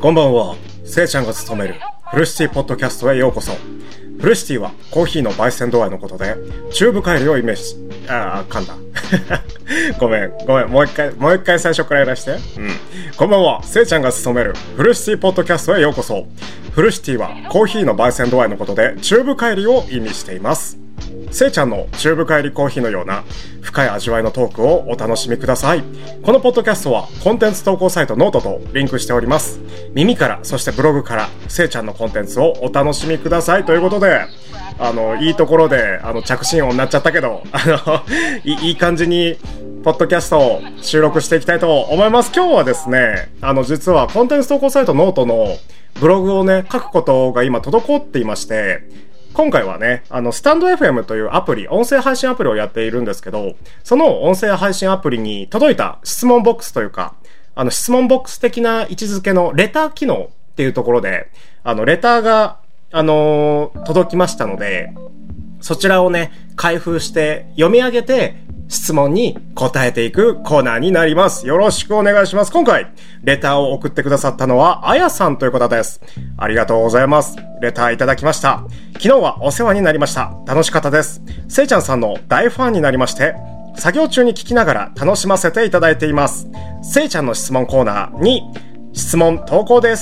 こんばんは。せいちゃんが務めるフルシティポッドキャストへようこそ。フルシティはコーヒーの焙煎度合いのことで、チューブ帰りをイメージし、噛んだ。ごめん。もう一回最初からやらして。こんばんは。せいちゃんが務めるフルシティポッドキャストへようこそ。フルシティはコーヒーの焙煎度合いのことで、チューブ帰りを意味しています。せいちゃんのチューブ帰りコーヒーのような深い味わいのトークをお楽しみください。このポッドキャストはコンテンツ投稿サイトノートとリンクしております。耳からそしてブログからせいちゃんのコンテンツをお楽しみくださいということで、いいところで着信音になっちゃったけどいい感じにポッドキャストを収録していきたいと思います。今日はですね、実はコンテンツ投稿サイトノートのブログをね書くことが今滞っていまして、今回はね、スタンド FM というアプリ、音声配信アプリをやっているんですけど、その音声配信アプリに届いた質問ボックスというか、質問ボックス的な位置づけのレター機能っていうところで、レターが、届きましたので、そちらをね、開封して読み上げて、質問に答えていくコーナーになります。よろしくお願いします。今回、レターを送ってくださったのは、あやさんという方です。ありがとうございます。レターいただきました。昨日はお世話になりました。楽しかったです。せいちゃんさんの大ファンになりまして、作業中に聞きながら楽しませていただいています。せいちゃんの質問コーナーに、質問投稿です。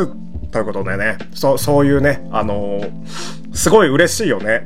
ということでね、そういうね、すごい嬉しいよね。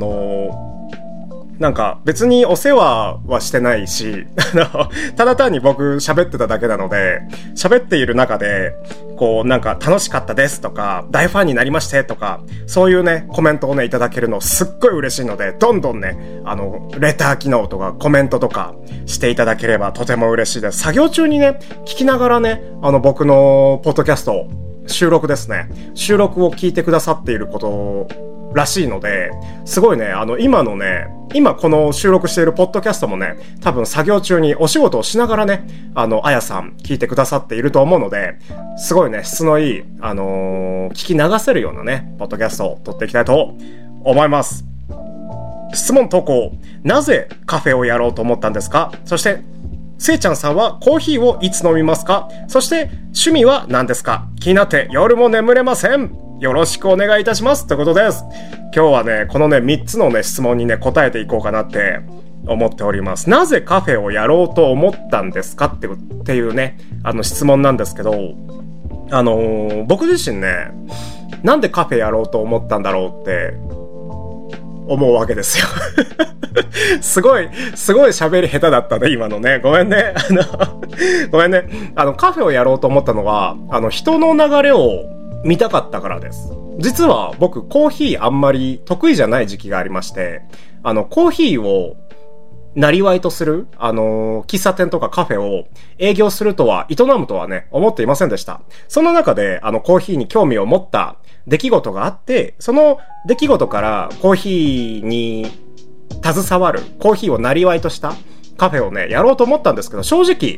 なんか別にお世話はしてないし、ただ単に僕喋ってただけなので、喋っている中で、楽しかったですとか、大ファンになりましてとか、そういうね、コメントをね、いただけるのすっごい嬉しいので、どんどんね、レター機能とかコメントとかしていただければとても嬉しいです。作業中にね、聞きながらね、僕のポッドキャスト、収録ですね。収録を聞いてくださっていることらしいので、すごいね、今この収録しているポッドキャストもね、多分作業中にお仕事をしながらね、あやさん聞いてくださっていると思うので、すごいね、質のいい、聞き流せるようなね、ポッドキャストを撮っていきたいと思います。質問投稿。なぜカフェをやろうと思ったんですか？そして、せいちゃんさんはコーヒーをいつ飲みますか？そして趣味は何ですか？気になって夜も眠れません。よろしくお願いいたします。ということです。今日はね、このね、3つのね、質問にね、答えていこうかなって思っております。なぜカフェをやろうと思ったんですかっていうね、質問なんですけど、僕自身ね、なんでカフェやろうと思ったんだろうって思うわけですよ。すごい喋り下手だったね、今のね。ごめんね。ごめんね。カフェをやろうと思ったのは、人の流れを見たかったからです。実は僕、コーヒーあんまり得意じゃない時期がありまして、コーヒーをなりわいとする、喫茶店とかカフェを営業するとは、営むとはね、思っていませんでした。その中で、コーヒーに興味を持った出来事があって、その出来事からコーヒーに携わる、コーヒーをなりわいとしたカフェをね、やろうと思ったんですけど、正直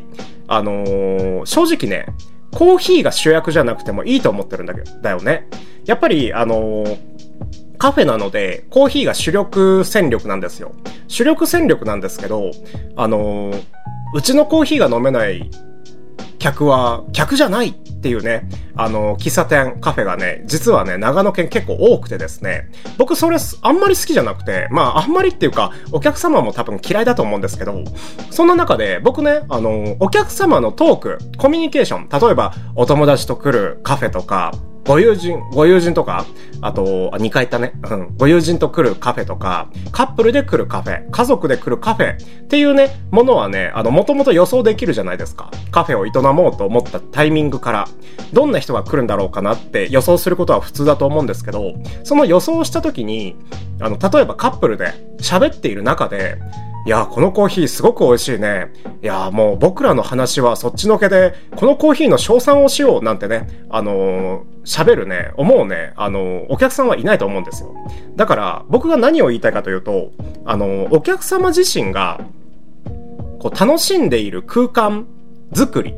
ね、コーヒーが主役じゃなくてもいいと思ってるんだよね。やっぱり、カフェなので、コーヒーが主力戦力なんですよ。主力戦力なんですけど、うちのコーヒーが飲めない客は、客じゃないっていうね、喫茶店、カフェがね、実はね、長野県結構多くてですね、僕それあんまり好きじゃなくて、あんまりっていうか、お客様も多分嫌いだと思うんですけど、そんな中で僕ね、お客様のトーク、コミュニケーション、例えばお友達と来るカフェとか、ご友人とか、あと、2回言ったね。ご友人と来るカフェとか、カップルで来るカフェ、家族で来るカフェっていうね、ものはね、もともと予想できるじゃないですか。カフェを営もうと思ったタイミングから、どんな人が来るんだろうかなって予想することは普通だと思うんですけど、その予想した時に、例えばカップルで喋っている中で、いや、このコーヒーすごく美味しいね。いや、もう僕らの話はそっちのけで、このコーヒーの称賛をしようなんてね、喋るね、思うね、お客さんはいないと思うんですよ。だから、僕が何を言いたいかというと、お客様自身が、楽しんでいる空間作り、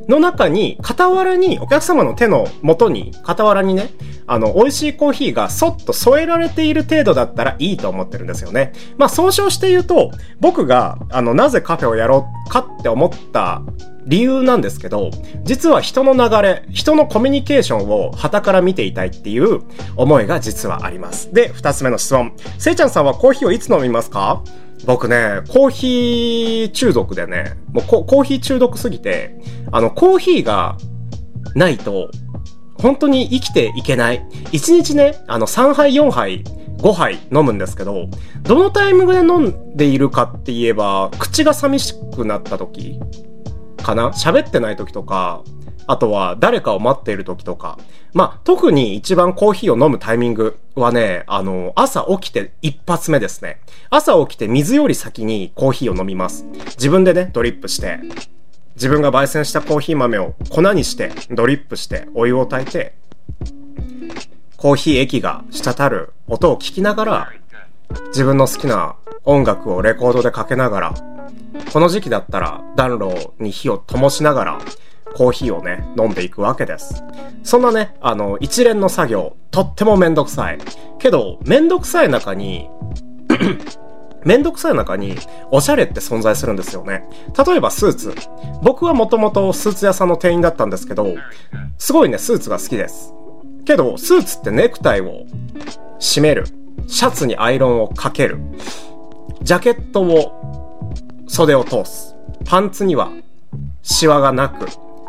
の中に、傍らに、お客様の手の元に、傍らにね、美味しいコーヒーがそっと添えられている程度だったらいいと思ってるんですよね。まあ、総称して言うと、僕が、なぜカフェをやろうかって思った理由なんですけど、実は人の流れ、人のコミュニケーションを傍から見ていたいっていう思いが実はあります。で、二つ目の質問。せいちゃんさんはコーヒーをいつ飲みますか？僕ね、コーヒー中毒でね、もうコーヒー中毒すぎて、コーヒーがないと、本当に生きていけない。1日ね、3杯、4杯、5杯飲むんですけど、どのタイミングで飲んでいるかって言えば、口が寂しくなった時かな？喋ってない時とか、あとは誰かを待っている時とか。まあ、特に一番コーヒーを飲むタイミングはね、朝起きて一発目ですね。朝起きて水より先にコーヒーを飲みます。自分でね、ドリップして、自分が焙煎したコーヒー豆を粉にして、ドリップして、お湯を炊いて、コーヒー液が滴る音を聞きながら、自分の好きな音楽をレコードでかけながら、この時期だったら暖炉に火を灯しながら、コーヒーをね、飲んでいくわけです。そんなね、一連の作業、とってもめんどくさい。けど、めんどくさい中に、おしゃれって存在するんですよね。例えばスーツ。僕はもともとスーツ屋さんの店員だったんですけど、すごいね、スーツが好きです。けど、スーツってネクタイを締める。シャツにアイロンをかける。ジャケットを袖を通す。パンツにはシワがなく、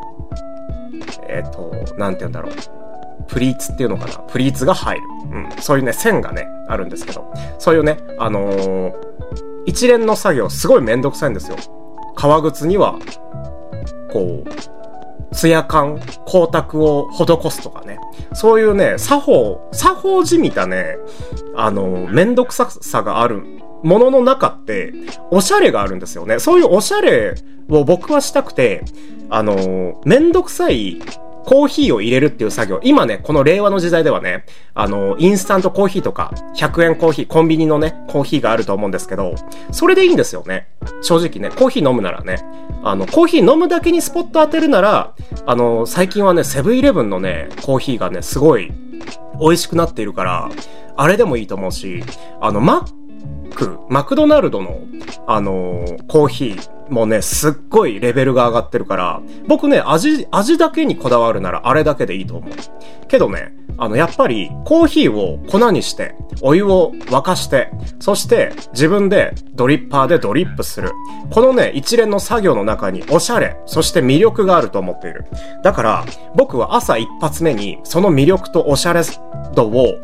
なんて言うんだろう。プリーツっていうのかな？プリーツが入る。そういうね、線がね、あるんですけど。そういうね、一連の作業すごいめんどくさいんですよ。革靴には、こう、ツヤ感、光沢を施すとかね。そういうね、作法じみたね、めんどくささがあるものの中って、おしゃれがあるんですよね。そういうおしゃれを僕はしたくて、めんどくさいコーヒーを入れるっていう作業。今ね、この令和の時代ではね、インスタントコーヒーとか、100円コーヒー、コンビニのね、コーヒーがあると思うんですけど、それでいいんですよね。正直ね、コーヒー飲むならね。コーヒー飲むだけにスポット当てるなら、最近はね、セブンイレブンのね、コーヒーがね、すごい美味しくなっているから、あれでもいいと思うし、マクドナルドの、コーヒーもね、すっごいレベルが上がってるから、僕ね、味だけにこだわるならあれだけでいいと思う。けどね、やっぱりコーヒーを粉にして、お湯を沸かして、そして自分でドリッパーでドリップする。このね、一連の作業の中におしゃれ、そして魅力があると思っている。だから、僕は朝一発目にその魅力とおしゃれ度を、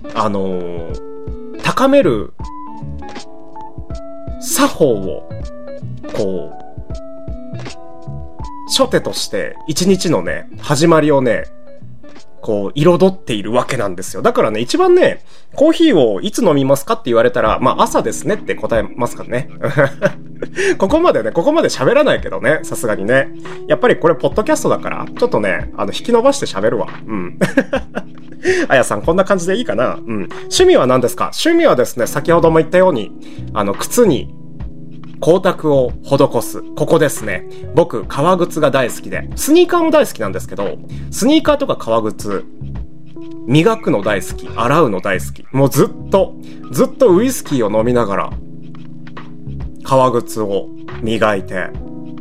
高める作法を、こう、初手として一日のね、始まりをね、こう、彩っているわけなんですよ。だからね、一番ね、コーヒーをいつ飲みますかって言われたら、まあ朝ですねって答えますからね。ここまで喋らないけどね、さすがにね。やっぱりこれポッドキャストだから、ちょっとね、引き伸ばして喋るわ。あやさん、こんな感じでいいかな？趣味は何ですか？趣味はですね、先ほども言ったように、靴に光沢を施す。ここですね。僕、革靴が大好きで、スニーカーも大好きなんですけど、スニーカーとか革靴、磨くの大好き、洗うの大好き。もうずっとウイスキーを飲みながら、革靴を磨いて、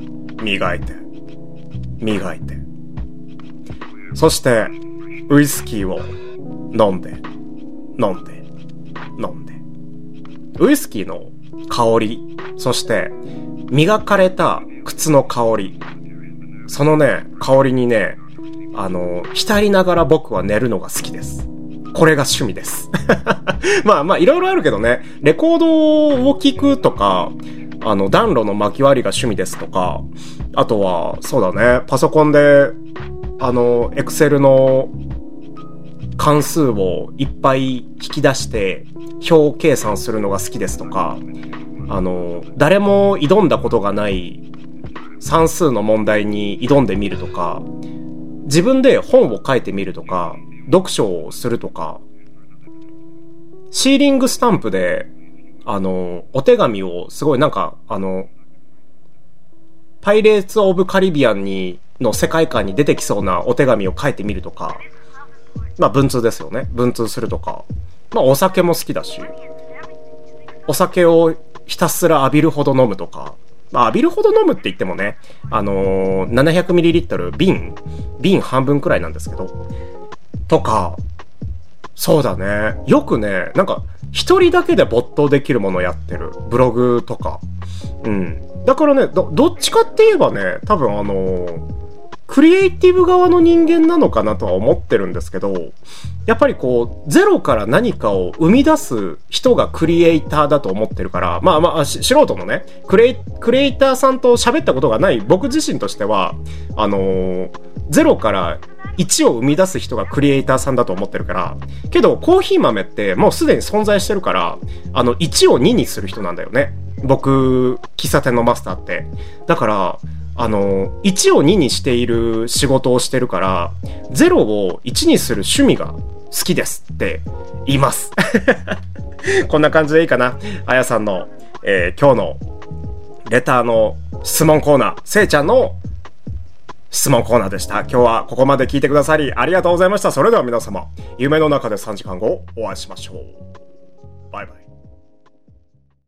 そして、ウイスキーを飲んで。ウイスキーの香り、そして磨かれた靴の香り、そのね、香りにね、浸りながら僕は寝るのが好きです。これが趣味です。まあいろいろあるけどね、レコードを聴くとか、暖炉の巻き割りが趣味ですとか、あとは、そうだね、パソコンで、エクセルの関数をいっぱい引き出して表計算するのが好きですとか、誰も挑んだことがない算数の問題に挑んでみるとか、自分で本を書いてみるとか、読書をするとか、シーリングスタンプで、お手紙をすごいなんか、パイレーツ・オブ・カリビアンにの世界観に出てきそうなお手紙を書いてみるとか、まあ文通ですよね。文通するとか。まあお酒も好きだし、お酒をひたすら浴びるほど飲むとか、まあ浴びるほど飲むって言ってもね、700ml 瓶半分くらいなんですけど、とか、そうだね。よくね、なんか、一人だけで没頭できるものをやってる。ブログとか。うん。だからね、どっちかって言えばね、多分クリエイティブ側の人間なのかなとは思ってるんですけど、やっぱりこう、ゼロから何かを生み出す人がクリエイターだと思ってるから、まあ、素人のね、クリエイターさんと喋ったことがない僕自身としては、ゼロから1を生み出す人がクリエイターさんだと思ってるから、けどコーヒー豆ってもうすでに存在してるから、1を2にする人なんだよね。僕、喫茶店のマスターって。だから、1を2にしている仕事をしてるから、0を1にする趣味が好きですって言います。こんな感じでいいかな。あやさんの、今日のレターの質問コーナー、せいちゃんの質問コーナーでした。今日はここまで聞いてくださりありがとうございました。それでは皆様、夢の中で3時間後お会いしましょう。バイバイ。